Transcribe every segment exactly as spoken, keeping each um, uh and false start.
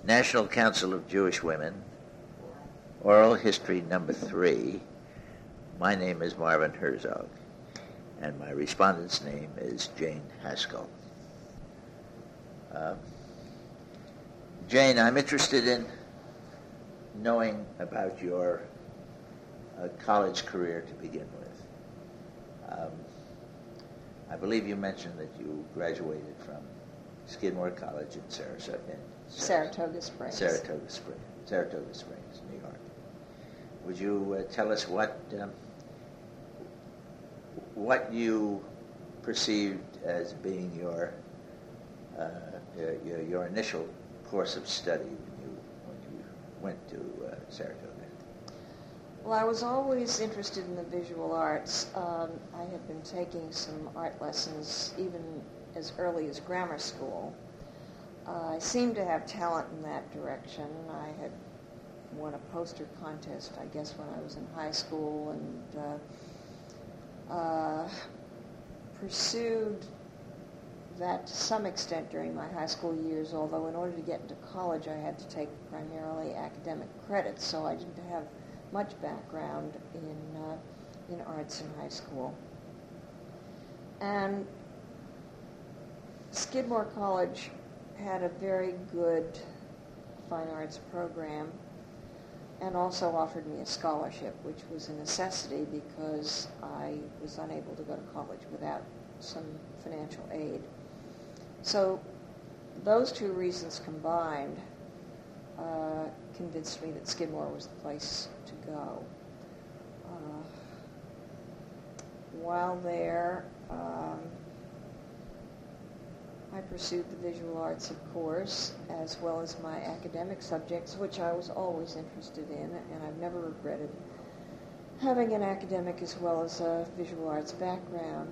National Council of Jewish Women, Oral History number three. My name is Marvin Herzog, and my respondent's name is Jane Haskell. Uh, Jane, I'm interested in knowing about your uh, college career to begin with. Um, I believe you mentioned that you graduated from Skidmore College in Sarasota. In Saratoga Springs. Saratoga Springs, Saratoga Springs, New York. Would you uh, tell us what um, what you perceived as being your, uh, your your initial course of study when you when you went to uh, Saratoga? Well, I was always interested in the visual arts. Um, I had been taking some art lessons even as early as grammar school. Uh, I seemed to have talent in that direction. I had won a poster contest, I guess, when I was in high school, and uh, uh, pursued that to some extent during my high school years, although in order to get into college I had to take primarily academic credits, so I didn't have much background in, uh, in arts in high school. And Skidmore College had a very good fine arts program and also offered me a scholarship, which was a necessity because I was unable to go to college without some financial aid. So those two reasons combined uh, convinced me that Skidmore was the place to go. Uh, while there, um, I pursued the visual arts, of course, as well as my academic subjects, which I was always interested in, and I've never regretted having an academic as well as a visual arts background.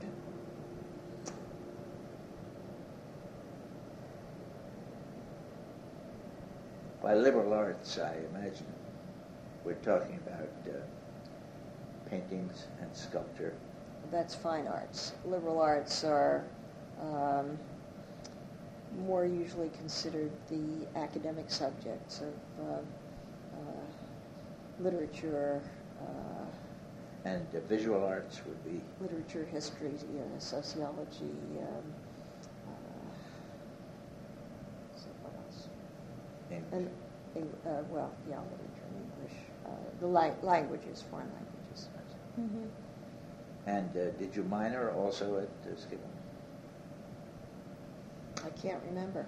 By liberal arts, I imagine we're talking about uh, paintings and sculpture. That's fine arts. Liberal arts are um, more usually considered the academic subjects of uh, uh, literature. Uh, and uh, visual arts would be? Literature, history, yeah, sociology. Um, uh, so what else? English. And, uh, well, yeah, literature and English. Uh, the la- languages, foreign languages. Mm-hmm. And uh, did you minor also at uh, Skidmore? I can't remember.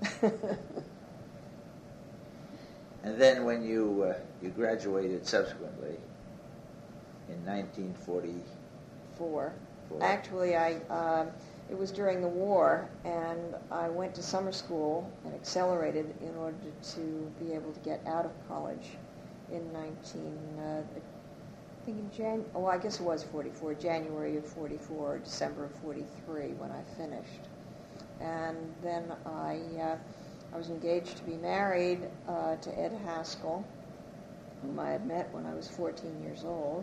And then when you uh, you graduated subsequently in nineteen forty-four. Four. Actually, I um, it was during the war, and I went to summer school and accelerated in order to be able to get out of college in nineteen. Uh, I think in Jan. Oh, I guess it was forty-four. January of forty-four, December of forty-three, when I finished. And then I, uh, I was engaged to be married uh, to Ed Haskell, whom I had met when I was fourteen years old.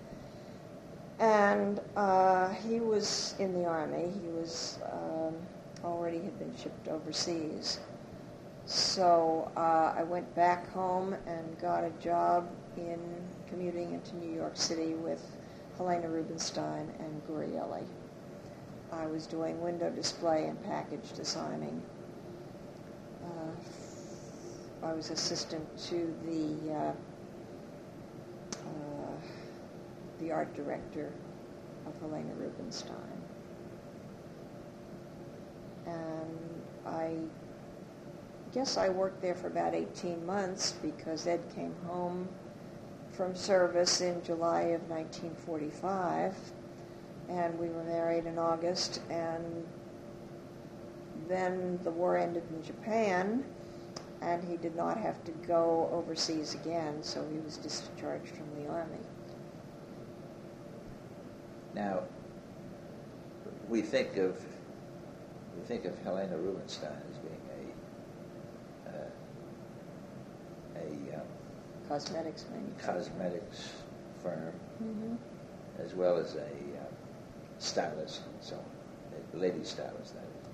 And uh, he was in the Army. He was um, already had been shipped overseas. So uh, I went back home and got a job in commuting into New York City with Helena Rubinstein and Gurielli. I was doing window display and package designing. Uh, I was assistant to the uh, uh, the art director of Helena Rubinstein. And I guess I worked there for about eighteen months because Ed came home from service in July of nineteen forty-five. And we were married in August, and then the war ended in Japan, and he did not have to go overseas again, so he was discharged from the Army. Now, we think of we think of Helena Rubinstein as being a uh, a um, cosmetics manufacturer. cosmetics firm, Mm-hmm. as well as a um, stylist and so on, a lady stylist, that is.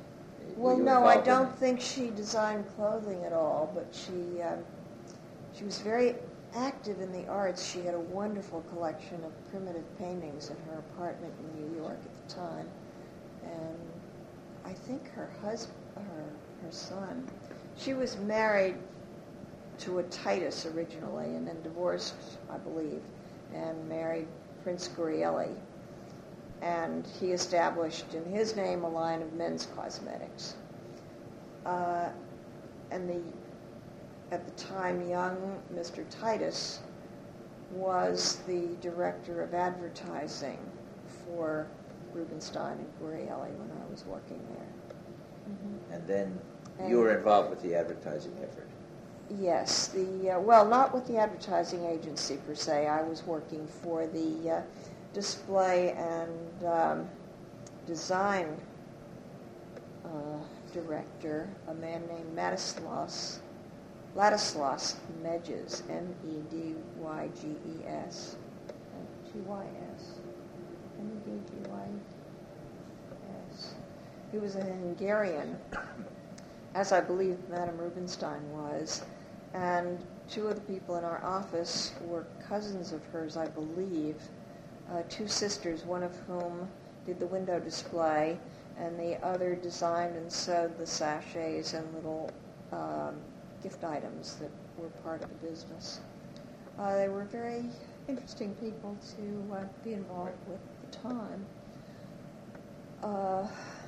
Well, you no, I involved in don't it? think she designed clothing at all, but she um, she was very active in the arts. She had a wonderful collection of primitive paintings in her apartment in New York at the time, and I think her husband, her her son, she was married to a Titus originally, and then divorced, I believe, and married Prince Gurielli. And he established in his name a line of men's cosmetics. Uh, and the, at the time, young Mister Titus was the director of advertising for Rubenstein and Gurielli when I was working there. Mm-hmm. And then and you were involved with the advertising effort. Yes, the uh, well, not with the advertising agency per se. I was working for the uh, display and um, design uh, director, a man named Ladislaus, Ladislaus Medges, M E D Y G E S, G Y S, M E D G Y S. He was a Hungarian, as I believe Madame Rubenstein was, and two of the people in our office were cousins of hers, I believe, uh, two sisters, one of whom did the window display, and the other designed and sewed the sachets and little um, gift items that were part of the business. Uh, they were very interesting people to uh, be involved with at the time. Uh,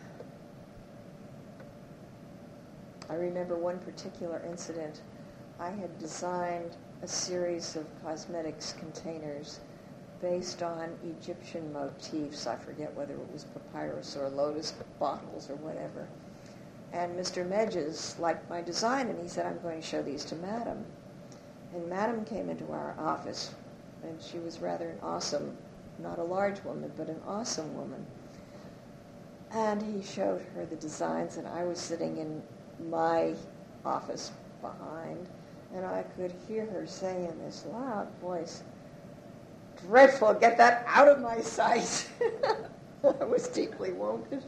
I remember one particular incident. I had designed a series of cosmetics containers based on Egyptian motifs. I forget whether it was papyrus or lotus bottles or whatever. And Mister Medges liked my design, and he said, I'm going to show these to Madame. And Madame came into our office, and she was rather an awesome, not a large woman, but an awesome woman. And he showed her the designs, and I was sitting in my office behind, and I could hear her say in this loud voice, "Dreadful, get that out of my sight." I was deeply wounded.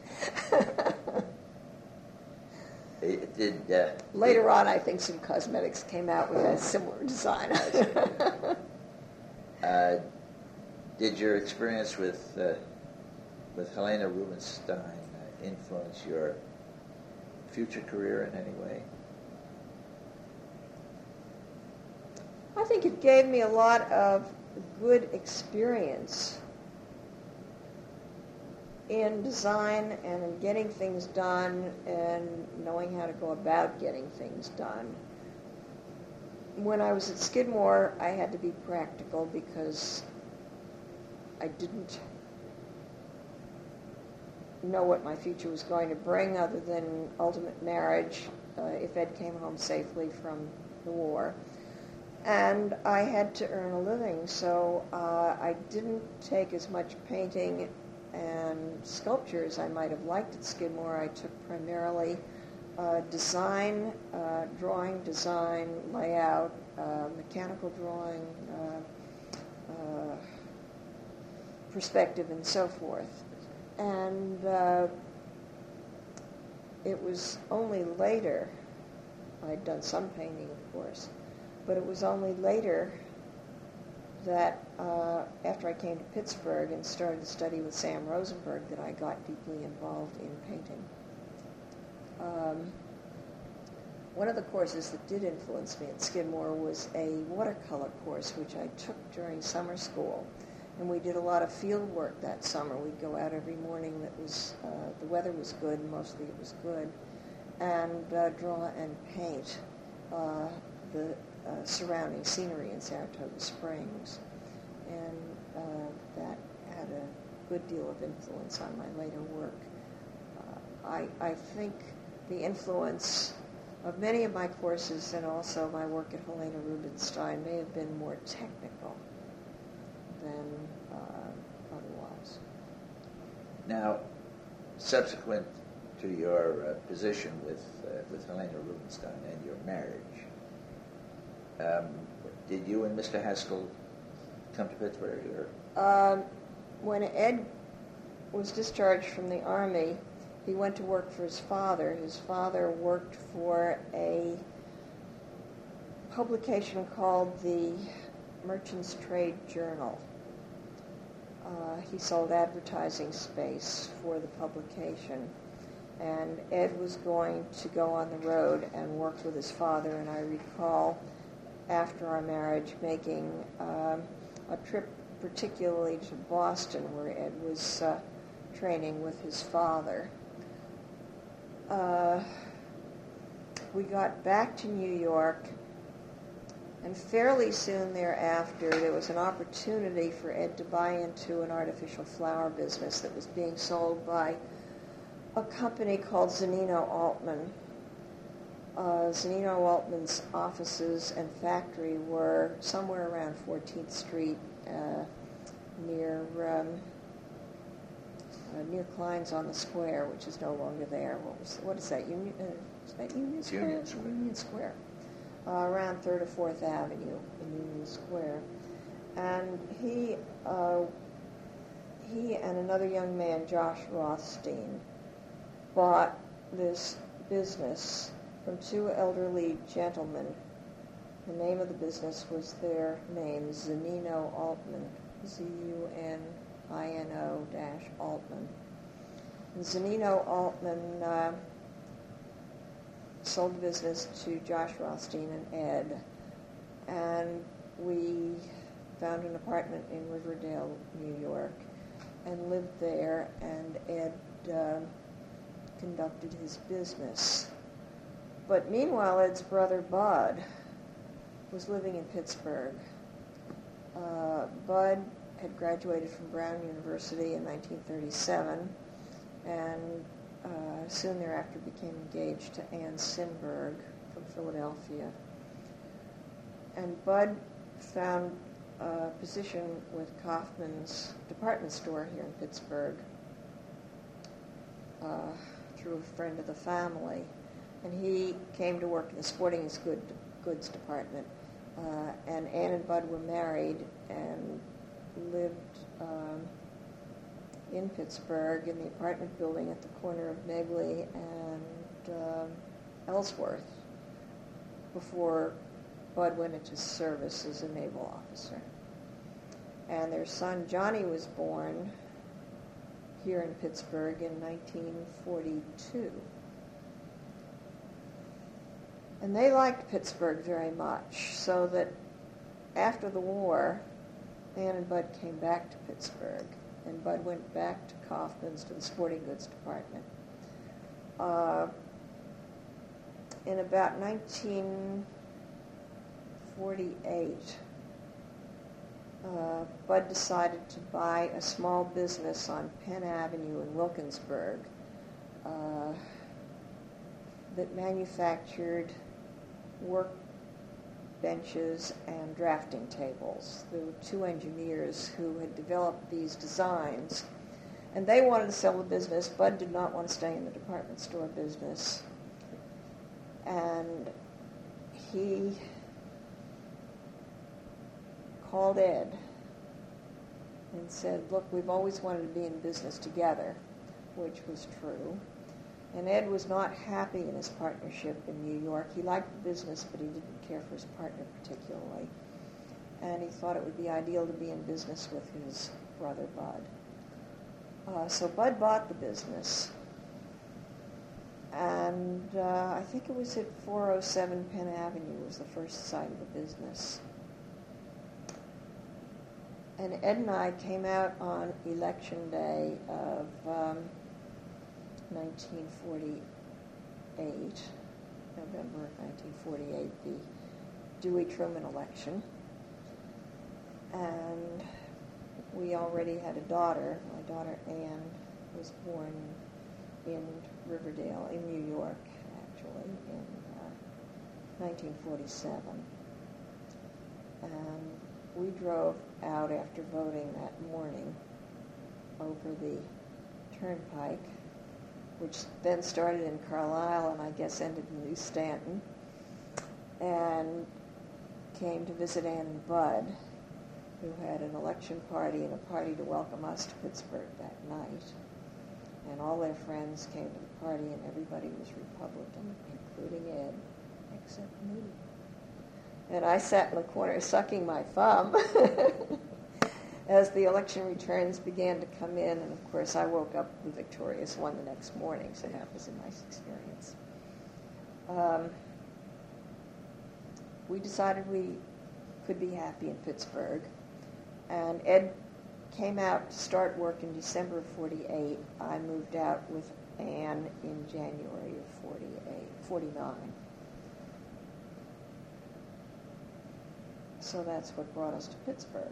It did, uh, Later did, on, I think some cosmetics came out with a similar design. uh, did your experience with uh, with Helena Rubinstein uh, influence your future career in any way? I think it gave me a lot of good experience in design and in getting things done and knowing how to go about getting things done. When I was at Skidmore, I had to be practical because I didn't know what my future was going to bring other than ultimate marriage uh, if Ed came home safely from the war. And I had to earn a living, so uh, I didn't take as much painting and sculpture as I might have liked at Skidmore. I took primarily uh, design, uh, drawing, design, layout, uh, mechanical drawing, uh, uh, perspective, and so forth. And uh, it was only later, I'd done some painting, of course, but it was only later that uh, after I came to Pittsburgh and started to study with Sam Rosenberg that I got deeply involved in painting. Um, one of the courses that did influence me at Skidmore was a watercolor course which I took during summer school. And we did a lot of field work that summer. We'd go out every morning that was, uh, the weather was good, mostly it was good, and uh, draw and paint uh, the uh, surrounding scenery in Saratoga Springs. And uh, that had a good deal of influence on my later work. Uh, I, I think the influence of many of my courses and also my work at Helena Rubinstein may have been more technical than uh, otherwise. Now, subsequent to your uh, position with uh, with Helena Rubinstein and your marriage, um, did you and Mister Haskell come to Pittsburgh? Or? Um, when Ed was discharged from the Army, he went to work for his father. His father worked for a publication called the Merchants Trade Journal. Uh, he sold advertising space for the publication. And Ed was going to go on the road and work with his father, and I recall after our marriage making um, a trip particularly to Boston where Ed was uh, training with his father. Uh, we got back to New York, and fairly soon thereafter there was an opportunity for Ed to buy into an artificial flower business that was being sold by a company called Zanino Altman. Uh, Zanino Altman's offices and factory were somewhere around fourteenth Street, uh, near um, uh, near Klein's on the Square, which is no longer there. What was what is that? Union? Uh, is that Union Square? Union Square. Union Square. Uh, around Third or Fourth Avenue in Union Square, and he uh, he and another young man, Josh Rothstein, bought this business from two elderly gentlemen. The name of the business was their name, Zanino Altman, Z U N I N O dash Altman. And Zanino Altman uh, sold the business to Josh Rothstein and Ed, and we found an apartment in Riverdale, New York, and lived there, and Ed uh, conducted his business. But meanwhile, Ed's brother Bud was living in Pittsburgh. Uh, Bud had graduated from Brown University in nineteen thirty-seven, and uh, soon thereafter became engaged to Ann Sinberg from Philadelphia. And Bud found a position with Kaufman's department store here in Pittsburgh uh, through a friend of the family. And he came to work in the sporting goods department. Uh, and Ann and Bud were married and lived um, in Pittsburgh in the apartment building at the corner of Negley and um, Ellsworth before Bud went into service as a naval officer. And their son Johnny was born here in Pittsburgh in nineteen forty-two. And they liked Pittsburgh very much, so that after the war, Ann and Bud came back to Pittsburgh, and Bud went back to Kaufman's, to the sporting goods department. Uh, in about nineteen forty-eight, uh, Bud decided to buy a small business on Penn Avenue in Wilkinsburg uh, that manufactured work benches and drafting tables. There were two engineers who had developed these designs, and they wanted to sell the business. Bud did not want to stay in the department store business, and he called Ed and said, look, we've always wanted to be in business together, which was true. And Ed was not happy in his partnership in New York. He liked the business, but he didn't care for his partner particularly. And he thought it would be ideal to be in business with his brother Bud. Uh, so Bud bought the business. And uh, I think it was at four oh seven Penn Avenue was the first site of the business. And Ed and I came out on election day of um, nineteen forty-eight, November nineteen forty-eight, the Dewey-Truman election. And we already had a daughter. My daughter Ann was born in Riverdale, in New York, actually, in uh, nineteen forty-seven. And we drove out after voting that morning over the turnpike, which then started in Carlisle and I guess ended in New Stanton, and came to visit Ann and Bud, who had an election party and a party to welcome us to Pittsburgh that night. and all their friends came to the party, and everybody was Republican, including Ed, except me. And I sat in the corner sucking my thumb as the election returns began to come in, and of course I woke up the victorious one the next morning, so that was a nice experience. Um, we decided we could be happy in Pittsburgh, and Ed came out to start work in December of forty-eight. I moved out with Anne in January of forty-eight, forty-nine. So that's what brought us to Pittsburgh.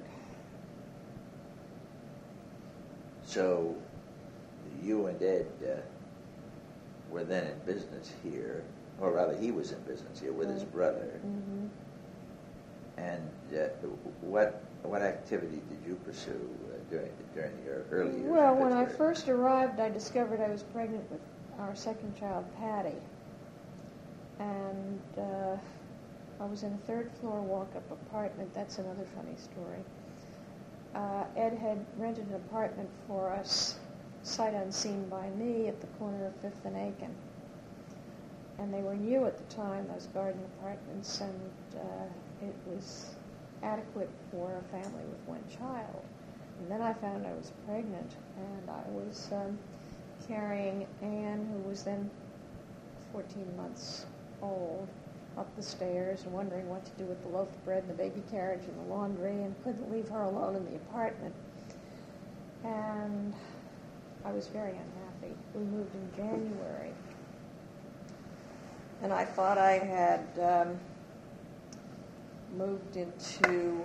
So you and Ed uh, were then in business here, or rather he was in business here with his brother. Mm-hmm. And uh, what what activity did you pursue uh, during during your early years? Well, in when I Pittsburgh? first arrived, I discovered I was pregnant with our second child, Patty. And uh, I was in a third-floor walk-up apartment. That's another funny story. Uh, Ed had rented an apartment for us, sight unseen by me, at the corner of Fifth and Aiken. And they were new at the time, those garden apartments, and uh, it was adequate for a family with one child. And then I found I was pregnant, and I was um, carrying Anne, who was then fourteen months old, up the stairs and wondering what to do with the loaf of bread and the baby carriage and the laundry, and couldn't leave her alone in the apartment. And I was very unhappy. We moved in January. And I thought I had um, moved into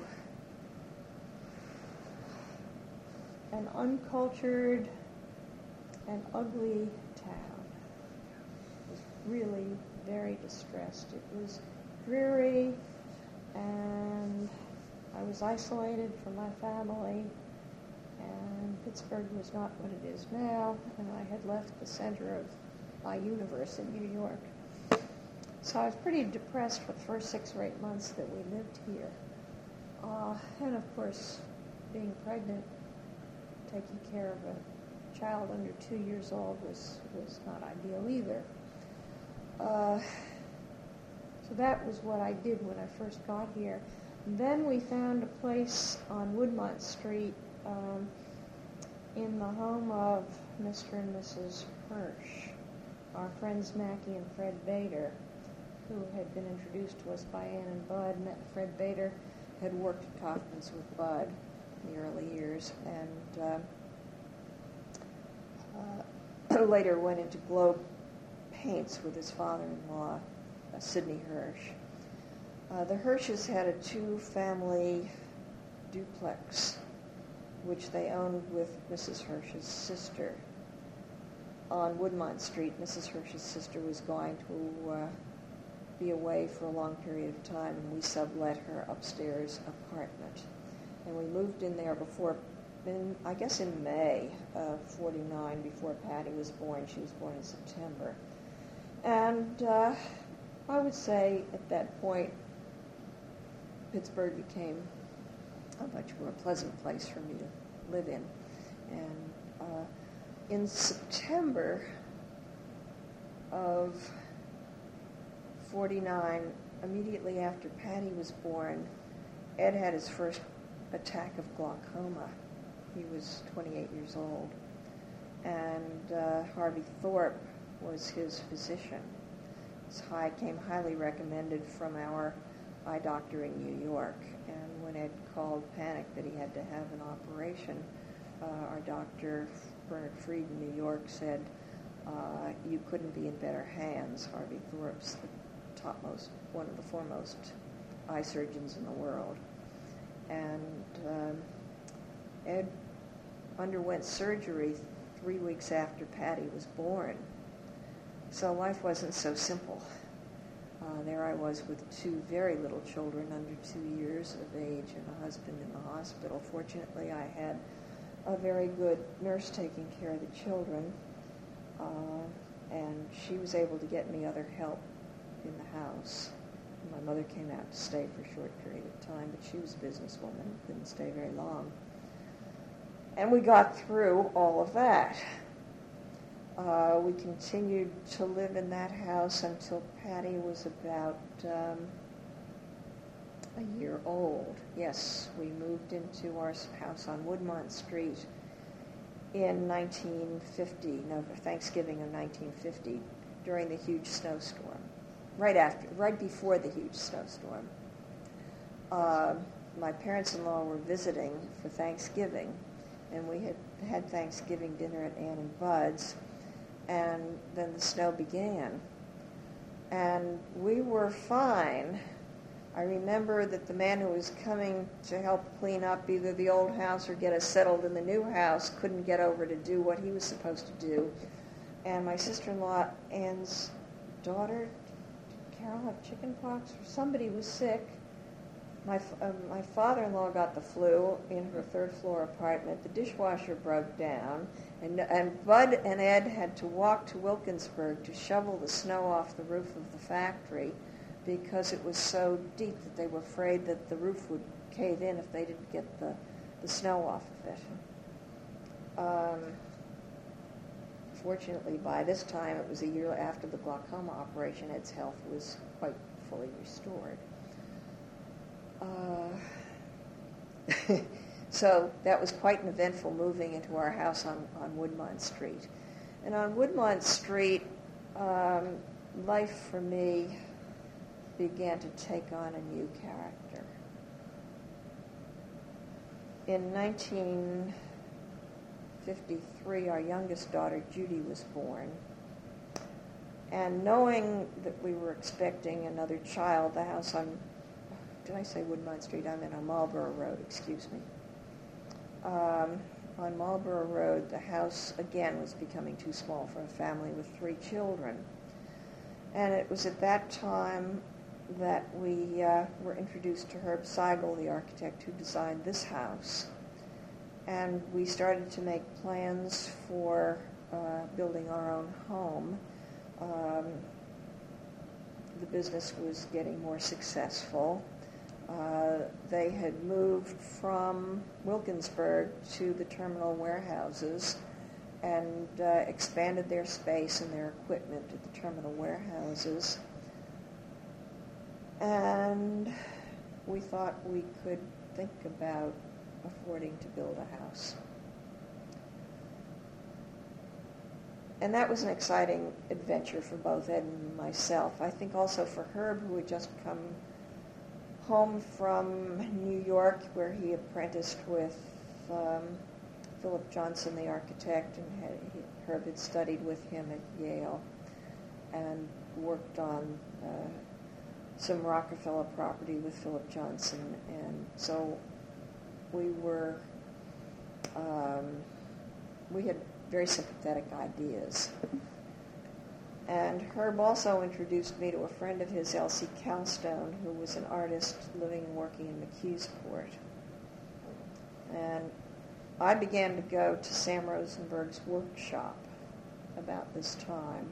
an uncultured and ugly town. I was really very distressed. It was dreary, and I was isolated from my family, and Pittsburgh was not what it is now, and I had left the center of my universe in New York. So I was pretty depressed for the first six or eight months that we lived here. Uh, and of course, being pregnant, taking care of a child under two years old was, was not ideal either. Uh, so that was what I did when I first got here. Then we found a place on Woodmont Street um, in the home of Mister and Missus Hirsch, our friends Mackie and Fred Bader, who had been introduced to us by Ann and Bud. Fred Bader had worked at Kaufman's with Bud in the early years, and uh, uh, later went into Globe Paints with his father-in-law, uh, Sidney Hirsch. Uh, the Hirsches had a two-family duplex, which they owned with Missus Hirsch's sister. On Woodmont Street, Missus Hirsch's sister was going to uh, be away for a long period of time, and we sublet her upstairs apartment. And we moved in there before, in, I guess in May of forty-nine, before Patty was born. She was born in September. And uh, I would say at that point, Pittsburgh became a much more pleasant place for me to live in. And uh, in September of forty-nine, immediately after Patty was born, Ed had his first attack of glaucoma. He was twenty-eight years old. And uh, Harvey Thorpe was his physician. His high came highly recommended from our eye doctor in New York. And when Ed called panic that he had to have an operation, uh, our doctor, Bernard Freed in New York, said, uh, you couldn't be in better hands. Harvey Thorpe's the topmost, one of the foremost eye surgeons in the world. And um, Ed underwent surgery three weeks after Patty was born. So life wasn't so simple. Uh, there I was with two very little children under two years of age and a husband in the hospital. Fortunately, I had a very good nurse taking care of the children, uh, and she was able to get me other help in the house. My mother came out to stay for a short period of time, but she was a businesswoman and couldn't stay very long. And we got through all of that. Uh, we continued to live in that house until Patty was about um, a year old. Yes, we moved into our house on Woodmont Street in nineteen fifty, no, Thanksgiving of nineteen fifty, during the huge snowstorm, right after, right before the huge snowstorm. Uh, my parents-in-law were visiting for Thanksgiving, and we had had Thanksgiving dinner at Ann and Bud's, and then the snow began. And we were fine. I remember that the man who was coming to help clean up either the old house or get us settled in the new house couldn't get over to do what he was supposed to do. And my sister-in-law, Ann's daughter, did Carol have chicken pox or somebody was sick? My, uh, my father-in-law got the flu in her third-floor apartment. The dishwasher broke down, and, and Bud and Ed had to walk to Wilkinsburg to shovel the snow off the roof of the factory because it was so deep that they were afraid that the roof would cave in if they didn't get the, the snow off of it. Um, fortunately, by this time, it was a year after the glaucoma operation, Ed's health was quite fully restored. Uh, so that was quite an eventful moving into our house on, on Woodmont Street. And on Woodmont Street, um, life for me began to take on a new character. In nineteen fifty-three, our youngest daughter, Judy, was born. And knowing that we were expecting another child, the house on Did I say Woodmont Street? I meant on Marlborough Road, excuse me. Um, on Marlborough Road, the house, again, was becoming too small for a family with three children. And it was at that time that we uh, were introduced to Herb Seigel, the architect who designed this house. And we started to make plans for uh, building our own home. Um, the business was getting more successful. Uh, they had moved from Wilkinsburg to the terminal warehouses and uh, expanded their space and their equipment at the terminal warehouses. And we thought we could think about affording to build a house. And that was an exciting adventure for both Ed and myself. I think also for Herb, who had just come home from New York, where he apprenticed with um, Philip Johnson, the architect, and had, he, Herb had studied with him at Yale and worked on uh, some Rockefeller property with Philip Johnson. And so we were, um, we had very sympathetic ideas. And Herb also introduced me to a friend of his, Elsie Calstone, who was an artist living and working in McKeesport. And I began to go to Sam Rosenberg's workshop about this time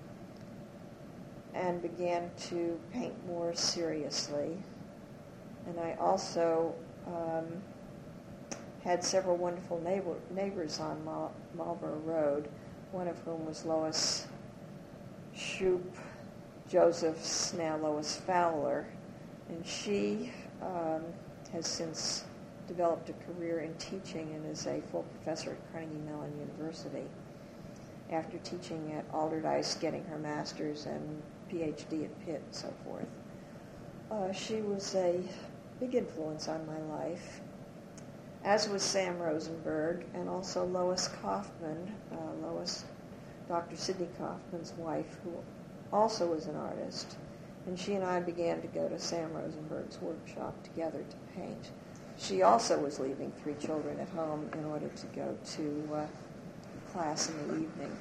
and began to paint more seriously. And I also um, had several wonderful neighbor, neighbors on Mal- Marlborough Road, one of whom was Lois Shoup, Joseph's now Lois Fowler, and she um, has since developed a career in teaching and is a full professor at Carnegie Mellon University after teaching at Alderdice, getting her master's and P H D at Pitt and so forth. Uh, she was a big influence on my life, as was Sam Rosenberg and also Lois Kaufman, uh, Lois Doctor Sidney Kaufman's wife, who also was an artist, and she and I began to go to Sam Rosenberg's workshop together to paint. She also was leaving three children at home in order to go to uh, class in the evening.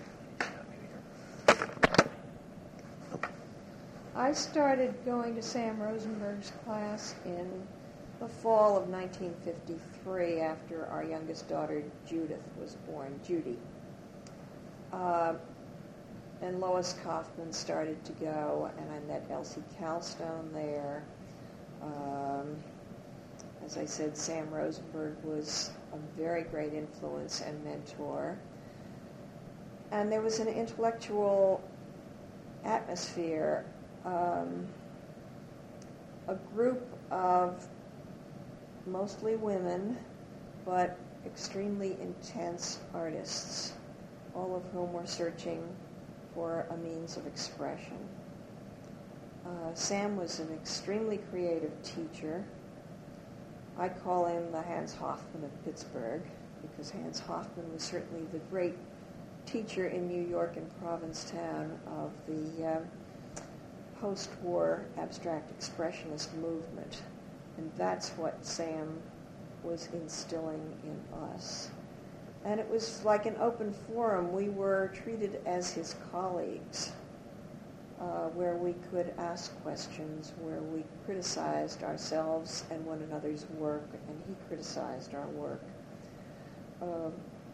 I started going to Sam Rosenberg's class in the fall of nineteen fifty-three after our youngest daughter, Judith, was born, Judy. Uh, and Lois Kaufman started to go, and I met Elsie Calstone there. Um, as I said, Sam Rosenberg was a very great influence and mentor. and there was an intellectual atmosphere, um, a group of mostly women, but extremely intense artists, all of whom were searching for a means of expression. Uh, Sam was an extremely creative teacher. I call him the Hans Hofmann of Pittsburgh, because Hans Hofmann was certainly the great teacher in New York and Provincetown of the uh, post-war abstract expressionist movement. And that's what Sam was instilling in us. And it was like an open forum. We were treated as his colleagues, uh, where we could ask questions, where we criticized ourselves and one another's work, and he criticized our work. Um,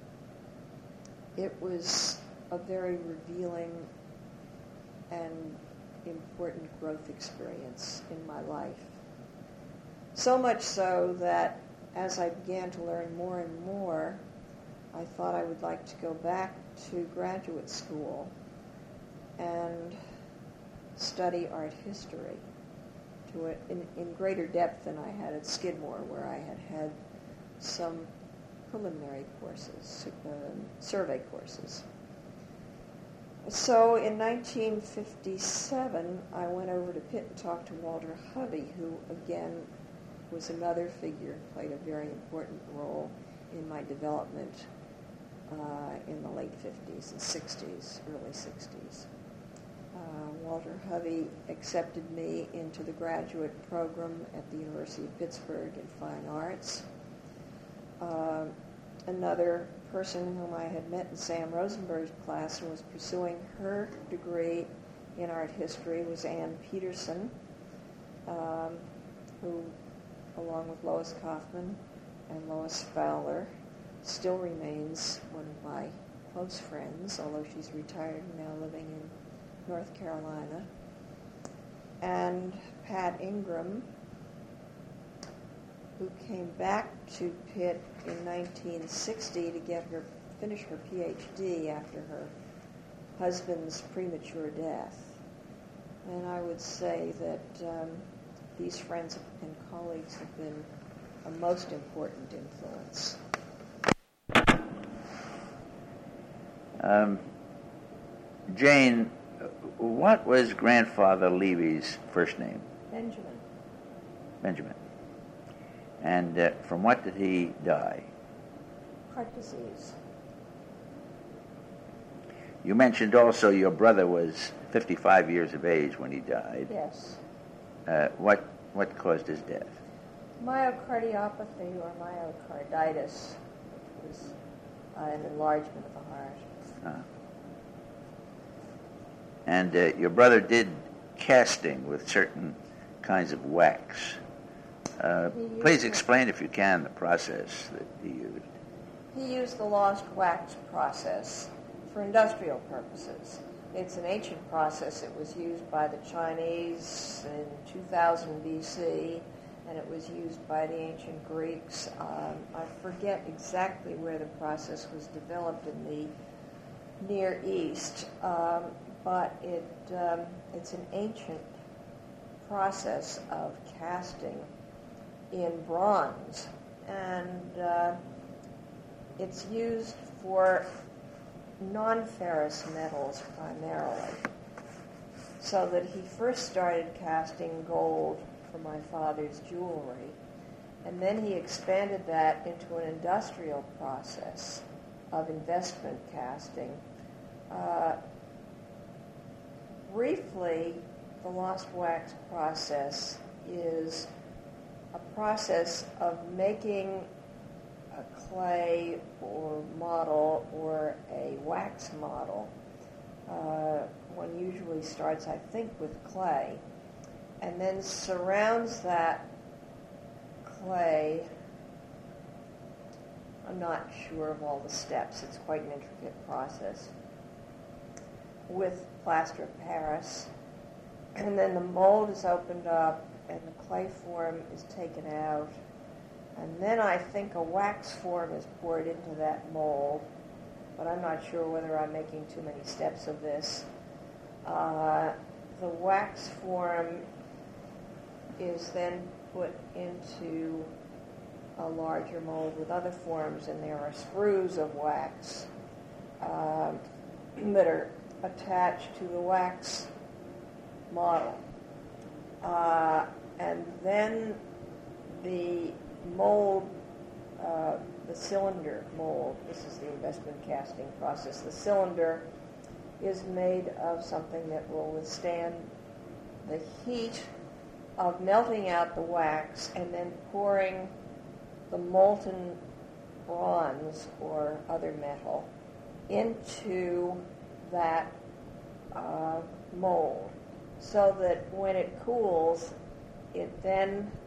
it was a very revealing and important growth experience in my life. So much so that as I began to learn more and more, I thought I would like to go back to graduate school and study art history to it in, in greater depth than I had at Skidmore, where I had had some preliminary courses, um, survey courses. So in nineteen fifty-seven, I went over to Pitt and talked to Walter Hovey, who again was another figure, played a very important role in my development uh, in the late fifties and sixties, early sixties. Uh, Walter Hovey accepted me into the graduate program at the University of Pittsburgh in Fine Arts. Uh, another person whom I had met in Sam Rosenberg's class and was pursuing her degree in art history was Ann Peterson, um, who, along with Lois Kaufman and Lois Fowler, still remains one of my close friends, although she's retired and now living in North Carolina. And Pat Ingram, who came back to Pitt in nineteen sixty to get her finish her P H D after her husband's premature death. And I would say that um, these friends and colleagues have been a most important influence. Um, Jane, what was Grandfather Levy's first name? Benjamin. Benjamin. And uh, from what did he die? Heart disease. You mentioned also your brother was fifty-five years of age when he died. Yes. Uh, what what caused his death? Myocardiopathy or myocarditis, which was uh, an enlargement of the heart. Uh, and uh, your brother did casting with certain kinds of wax. Uh, please explain, if you can, the process that he used. He used the lost wax process for industrial purposes. It's an ancient process. It was used by the Chinese in two thousand B C, and it was used by the ancient Greeks. Um, I forget exactly where the process was developed in the Near East, um, but it um, it's an ancient process of casting in bronze, and uh, it's used for non-ferrous metals primarily. So that he first started casting gold for my father's jewelry, and then he expanded that into an industrial process of investment casting. Uh, briefly, the lost wax process is a process of making a clay or model or a wax model. Uh, one usually starts, I think, with clay, and then surrounds that clay. I'm not sure of all the steps. It's quite an intricate process. With plaster of Paris. And then the mold is opened up and the clay form is taken out. And then I think a wax form is poured into that mold. but I'm not sure whether I'm making too many steps of this. Uh, the wax form is then put into a larger mold with other forms, and there are sprues of wax uh, that are attached to the wax model. Uh, and then the mold, uh, the cylinder mold, this is the investment casting process, the cylinder is made of something that will withstand the heat of melting out the wax and then pouring the molten bronze or other metal into that uh, mold, so that when it cools, it then